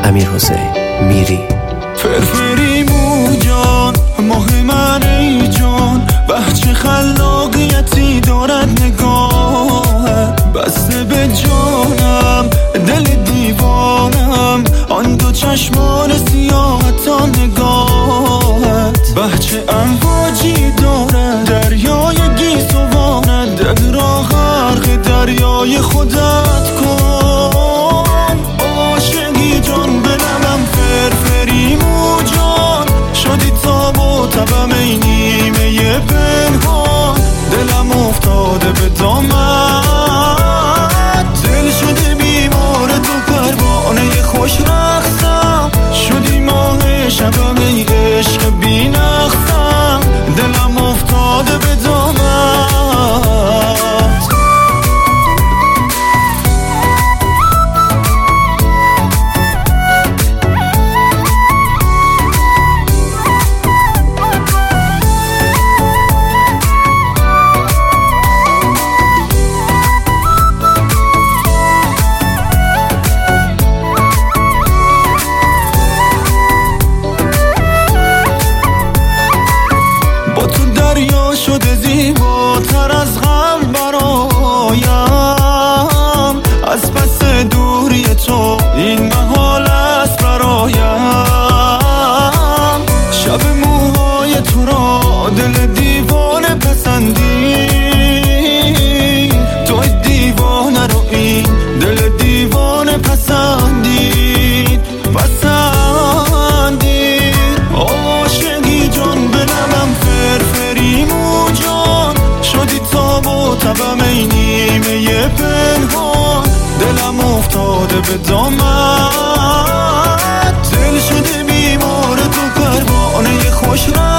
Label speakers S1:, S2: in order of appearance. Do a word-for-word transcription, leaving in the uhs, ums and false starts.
S1: امیر حسین میری.
S2: فرفری مو جان ماه من ای جان، بچه خلاقیتی دارد نگاهت، بسته به جانم دل دیوانم، آن دو چشمان سیاهت تا نگاهت، بچه امواجی دارد دریای گیسوانت، دل را غرق دریای خودت کن، عاشقی جان به لبم فرفری مو جان، شدی تاب و تبم ای نیمه پنهان، دلم افتاده به دامت، دل شده بیمار تو پروانه خوش رقصم، شدی ماه شبم ای عشق بی نقصم، دلم افتاده به دامت. شده زیباتر از غم برایم، از پس دوری تو این محال است برایم، شب موهای تو را دل دیوانه پسندی، توی دیوانه رو این دل دیوانه پسندید پسندید، عاشقی جان به لبم فرفری مو جان، شدی تاب و تبم ای نیمه پنهان، دلم افتاده به دامت، دل شده بیمار تو پروانه خوش رقصم،